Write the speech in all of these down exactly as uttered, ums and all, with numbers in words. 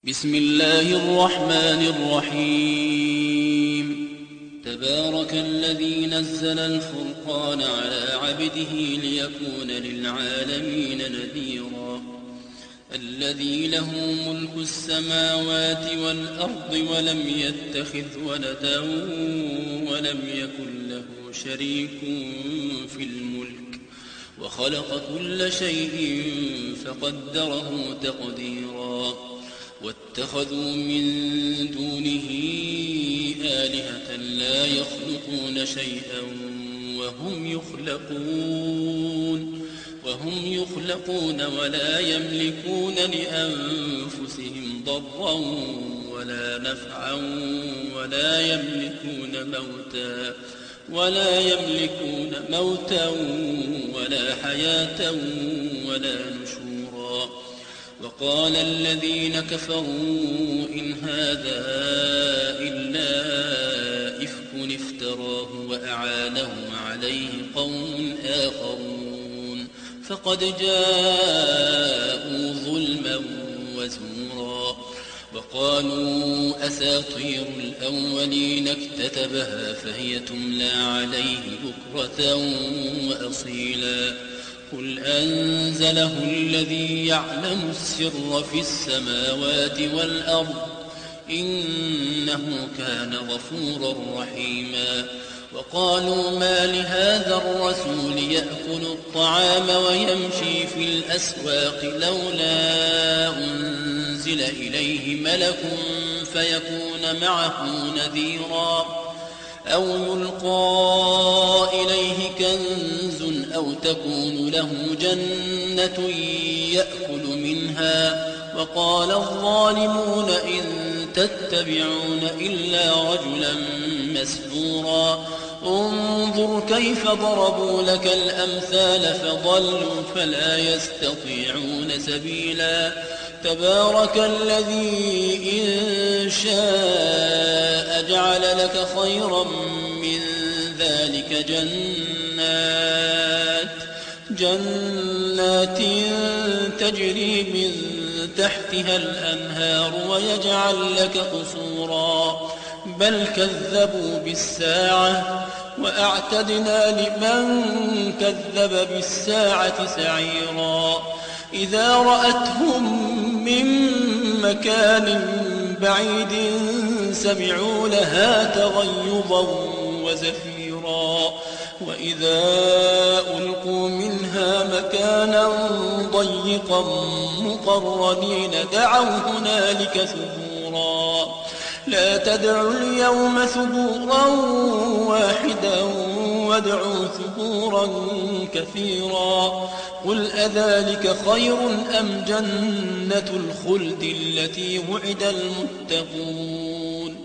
بسم الله الرحمن الرحيم تبارك الذي نزل الفرقان على عبده ليكون للعالمين نذيرا الذي له ملك السماوات والأرض ولم يتخذ ولدا ولم يكن له شريك في الملك وخلق كل شيء فقدره تقديرا واتخذوا من دونه آلهة لا يخلقون شيئا وهم يخلقون وهم يخلقون ولا يملكون لأنفسهم ضرا ولا نفعا ولا يملكون موتا ولا يملكون موتا ولا حياة ولا نشورا وقال الذين كفروا إن هذا إلا إفك افتراه وأعانه عليه قوم آخرون فقد جاءوا ظلما وزورا وقالوا أساطير الأولين اكتتبها فهي تملى عليه بكرة وأصيلا قل أنزله الذي يعلم السر في السماوات والأرض إنه كان غفورا رحيما وقالوا ما لهذا الرسول يأكل الطعام ويمشي في الأسواق لولا أنزل إليه ملك فيكون معه نذيرا أو يلقى إليه كنز أو تكون له جنة يأكل منها وقال الظالمون إن تتبعون إلا رجلا مسحورا انظر كيف ضربوا لك الأمثال فضلوا فلا يستطيعون سبيلا تبارك الذي إن شاء جعل لك خيرا من ذلك جنات جنات تجري من تحتها الأنهار ويجعل لك قصورا بل كذبوا بالساعة وأعتدنا لمن كذب بالساعة سعيرا إذا رأتهم من مكان بعيد سمعوا لها تغيظا وزفيرا وإذا ألقوا منها مكانا ضيقا مقرنين دعوا هنالك ثبورا لا تدعوا اليوم ثبورا واحدا وادعوا ثبورا كثيرا قل أذلك خير أم جنة الخلد التي وعد المتقون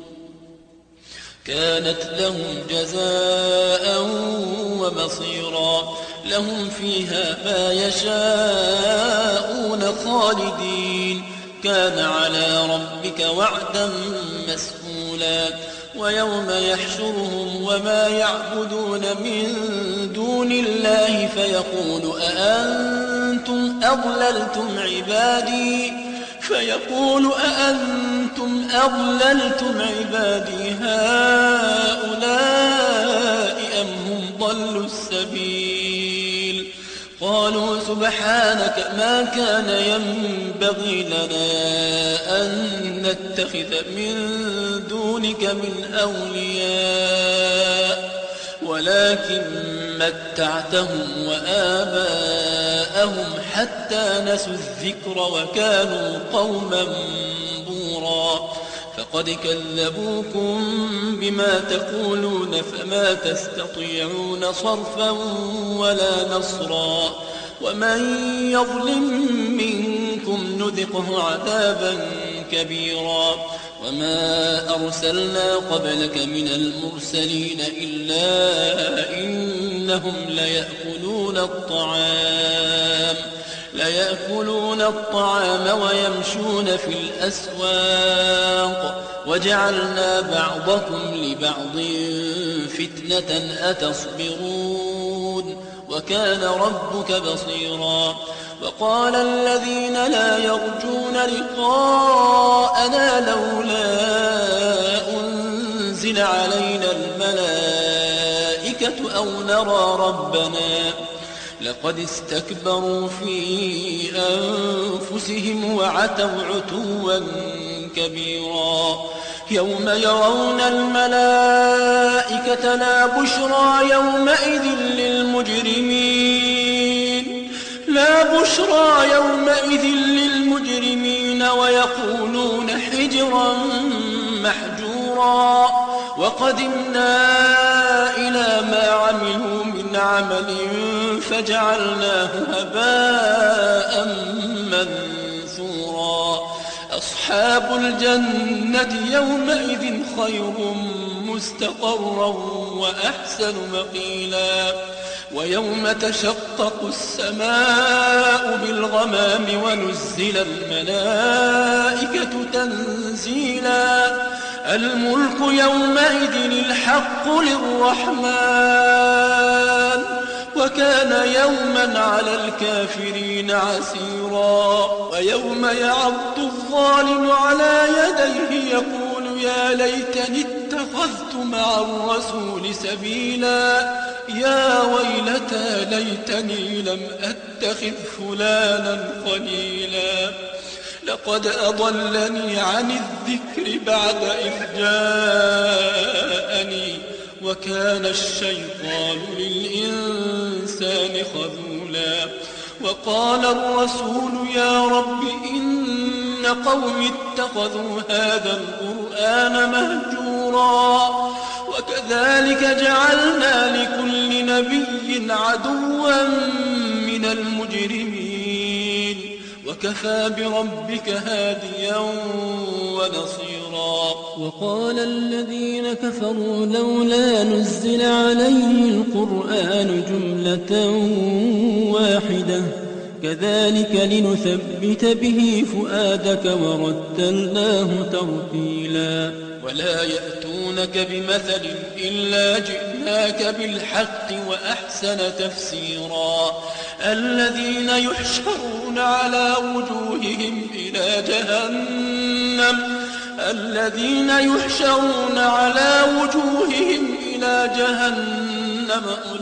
كانت لهم جزاء ومصيرا لهم فيها ما يشاءون خالدين كان على ربك وعدا مسئولا ويوم يحشرهم وما يعبدون من دون الله فيقول أأنتم أضللتم عبادي فيقول أأنتم أضللتم عبادي هؤلاء أم هم ضلوا السبيل قالوا سبحانك ما كان ينبغي لنا أن نتخذ من دونك من أولياء ولكن متعتهم وآباءهم حتى نسوا الذكر وكانوا قوما بورا فقد كذبوكم بما تقولون فما تستطيعون صرفا ولا نصرا ومن يظلم منكم نذقه عذابا كبيرا وما أرسلنا قبلك من المرسلين إلا إنهم ليأكلون الطعام ليأكلون الطعام ويمشون في الأسواق وجعلنا بعضكم لبعض فتنة أتصبرون وكان ربك بصيرا وقال الذين لا يرجون لقاء ربنا لولا أنزل علينا الملائكة أو نرى ربنا لقد استكبروا في أنفسهم وعتوا عتوا كبيرا يوم يرون الملائكة لا بشرى يومئذ للمجرمين لا بشرى يومئذ للمجرمين ويقولون حجرا محجورا وقدمنا إلى ما عملوا من عمل فجعلناه هباء منثورا أصحاب الجنة يومئذ خير مستقرا وأحسن مقيلا ويوم تشقق السماء بالغمام ونزل الملائكة تنزيلا الملك يومئذ الحق للرحمن وكان يوما على الكافرين عسيرا ويوم يعض الظالم على يديه يقول يا ليتني اتخذت مع الرسول سبيلا يا ويلتى ليتني لم أتخذ فلانا خليلا لقد أضلني عن الذكر بعد إذ جاءني وكان الشيطان للإنسان خذولا وقال الرسول يا رب إن قوم اتخذوا هذا القرآن مهجورا وكذلك جعلنا لكل نبي عدوا من المجرمين وكفى بربك هاديا ونصيرا وقال الذين كفروا لولا نزل عليه القرآن جملة واحدة كذلك لنثبت به فؤادك ورتلناه ترتيلا ولا يأتونك بمثل إلا جئناك بالحق وأحسن تفسيرا الذين يحشرون على وجوههم إلى جهنم الذين يحشرون على وجوههم إلى جهنم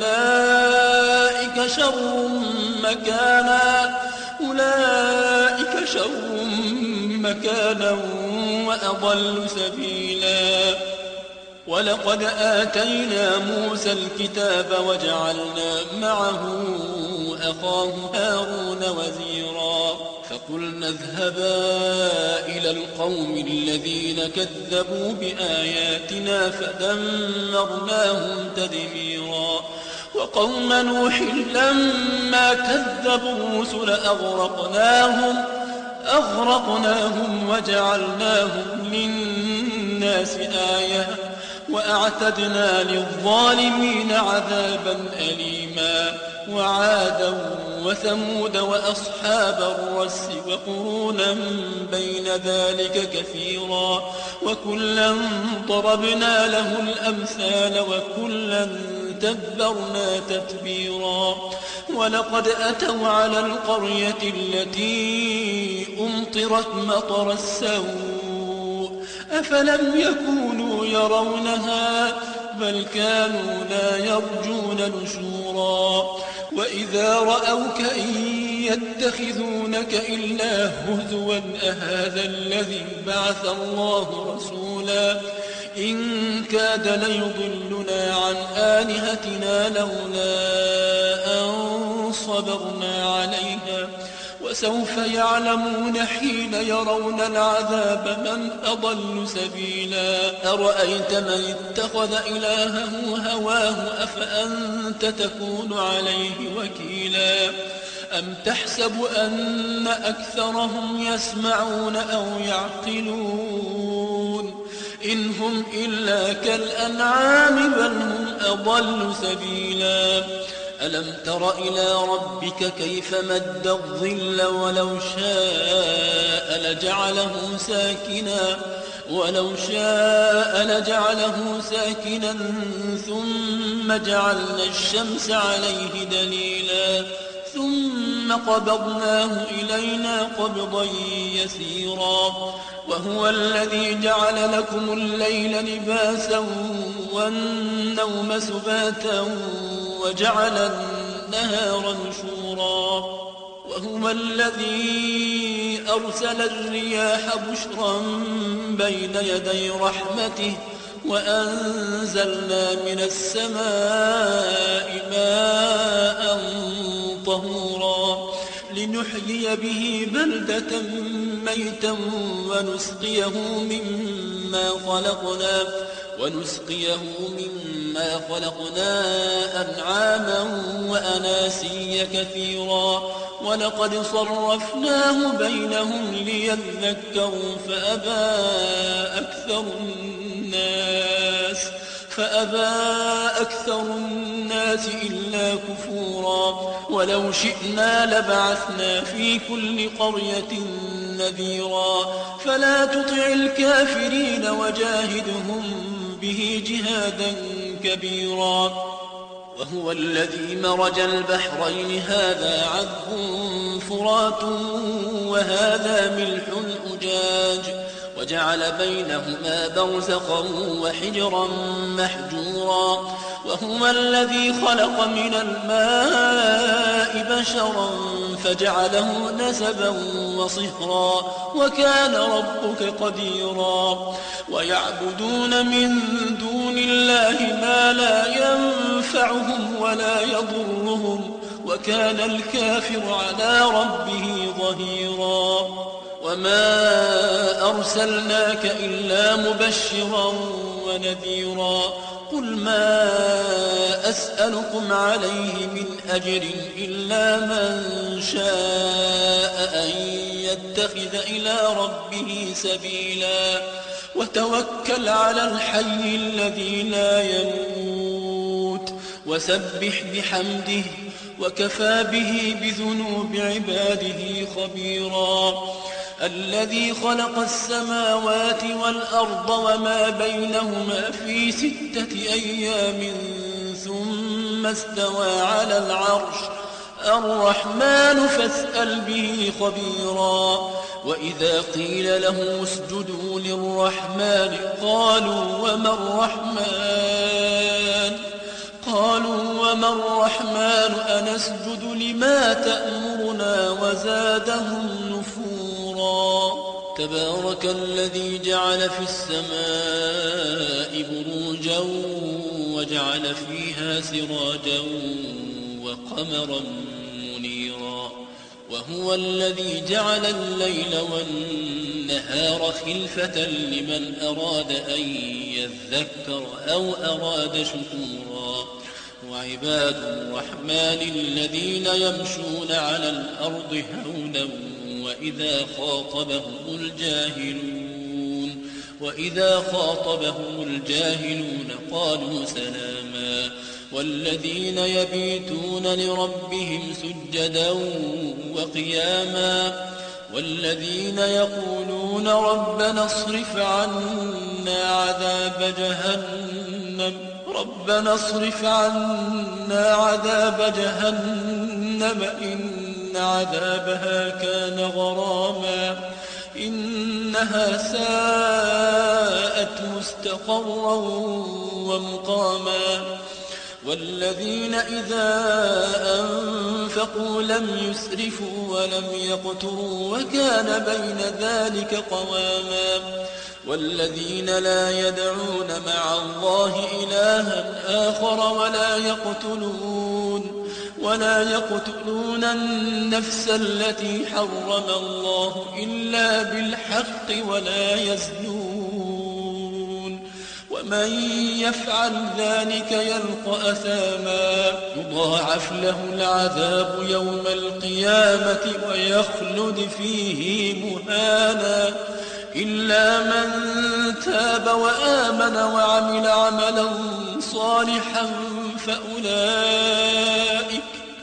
أولئك شر مكانا أولئك شر مكانا وأضل سبيلا ولقد آتينا موسى الكتاب وجعلنا معه أخاه هارون وزيرا فقلنا اذهبا إلى القوم الذين كذبوا بآياتنا فدمرناهم تدميرا وقوم نوح لما كذبوا الرسل أغرقناهم أغرقناهم وجعلناهم للناس آية وأعتدنا للظالمين عذابا أليما وعادا وثمود وأصحاب الرس وقرونا بين ذلك كثيرا وكلا ضربنا له الأمثال وكلا تبرنا تتبيرا ولقد أتوا على القرية التي أمطرت مطر السوء أفلم يكونوا يرونها بل كانوا لا يرجون نشورا وإذا رأوك إن يتخذونك إلا هزوا أهذا الذي بعث الله رسولا إن كاد ليضلنا عن آلهتنا لولا أن صبرنا عليها وسوف يعلمون حين يرون العذاب من أضل سبيلا أرأيت من اتخذ إلهه هواه أفأنت تكون عليه وكيلا أم تحسب أن أكثرهم يسمعون أو يعقلون إن هم إلا كالأنعام بل هم أضل سبيلا ألم تر إلى ربك كيف مد الظل ولو شاء لجعله ساكنا ولو شاء لجعله ساكنا ثم جعلنا الشمس عليه دليلا ثم ثم قبضناه إلينا قبضا يسيرا وهو الذي جعل لكم الليل لباسا والنوم سباتا وجعل النهار نشورا وهو الذي أرسل الرياح بشرا بين يدي رحمته وأنزلنا من السماء ماء طهورا لنحيي به بلدة ميتا ونسقيه مما خلقنا ونسقيه مما خلقنا أنعاما وأناسيا كثيرا ولقد صرفناه بينهم ليذكروا فأبى أكثر الناس فأبى أكثر الناس إلا كفورا ولو شئنا لبعثنا في كل قرية نذيرا فلا تطع الكافرين وجاهدهم به جهادا كبيرا وهو الذي مرج البحرين هذا عذب فرات وهذا ملح أجاج وجعل بينهما برزخا وحجرا محجورا وهو الذي خلق من الماء بشرا فجعله نسبا وصهرا وكان ربك قديرا ويعبدون من دون الله ما لا ينفعهم ولا يضرهم وكان الكافر على ربه ظهيرا وما أرسلناك إلا مبشرا ونذيرا قل ما أسألكم عليه من أجر إلا من شاء أن يتخذ إلى ربه سبيلا وتوكل على الحي الذي لا يموت وسبح بحمده وكفى به بذنوب عباده خبيرا الذي خلق السماوات والأرض وما بينهما في ستة أيام ثم استوى على العرش الرحمن فاسأل به خبيرا وإذا قيل لهم اسجدوا للرحمن قالوا وما الرحمن قالوا وما الرحمن أنسجد لما تأمرنا وزادهم نفورا تبارك الذي جعل في السماء بروجا وجعل فيها سراجا وقمرا منيرا وهو الذي جعل الليل والنهار خلفة لمن أراد أن يذكر أو أراد شكورا وعباد الرحمن الذين يمشون على الأرض هونا وإذا خاطبهم الجاهلون وإذا خاطبهم الجاهلون قالوا سلاما والذين يبيتون لربهم سجدا وقياما والذين يقولون ربنا اصرف عنا عذاب جهنم ربنا اصرف عنا عذاب جهنم إن عذابها كان غراما إنها ساءت مستقرا ومقاما والذين إذا أنفقوا لم يسرفوا ولم يقتروا وكان بين ذلك قواما والذين لا يدعون مع الله إلها آخر ولا يقتلون ولا يقتلون النفس التي حرم الله إلا بالحق ولا يزنون ومن يفعل ذلك يلقى أثاما يضاعف له العذاب يوم القيامة ويخلد فيه مهانا إلا من تاب وآمن وعمل عملا صالحا فأولئك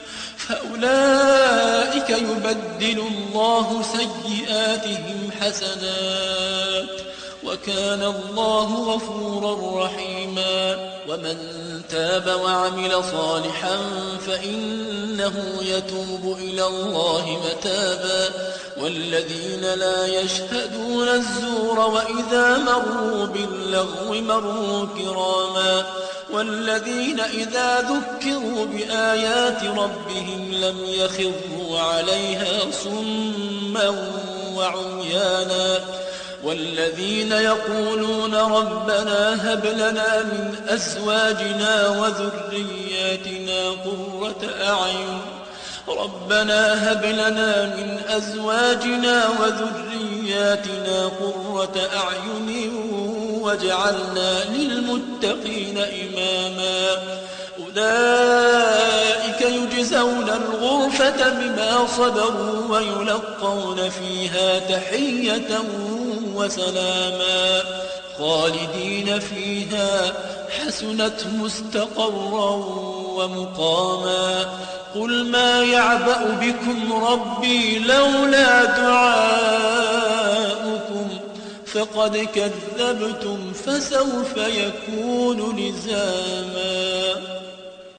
فأولئك يبدل الله سيئاتهم حسنات وكان الله غفورا رحيما ومن تاب وعمل صالحا فإنه يتوب إلى الله متابا والذين لا يشهدون الزور وإذا مروا باللغو مروا كراما والذين إذا ذكروا بآيات ربهم لم يخروا عليها صما وعميانا والذين يقولون ربنا هب لنا من أزواجنا وذرياتنا قرة أعين ربنا هب لنا من أزواجنا وذرياتنا قرة أعين واجعلنا للمتقين إماما أولئك يجزون الغرفة بما صبروا ويلقون فيها تحية وسلاما خالدين فيها حسنت مستقرا ومقاما قل ما يعبأ بكم ربي لولا دعاؤكم فقد كذبتم فسوف يكون لزاما.